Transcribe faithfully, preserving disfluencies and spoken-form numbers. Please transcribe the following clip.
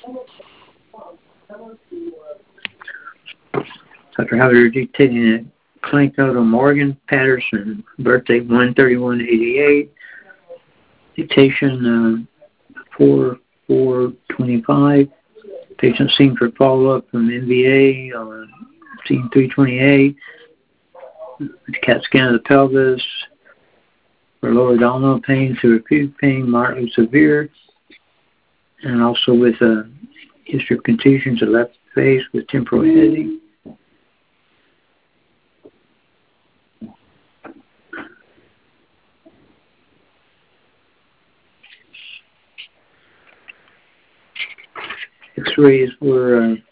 Doctor Howard dictating a clinic note on Morgan Patterson, birthday one thirty-one eighty-eight, dictation uh, four four twenty-five. Patient seen for follow-up from M V A on scene three twenty-eight. CAT scan of the pelvis for lower abdominal pain to acute pain, moderately severe, and also with a history of contusions of left face with temporal heading. X-rays were uh,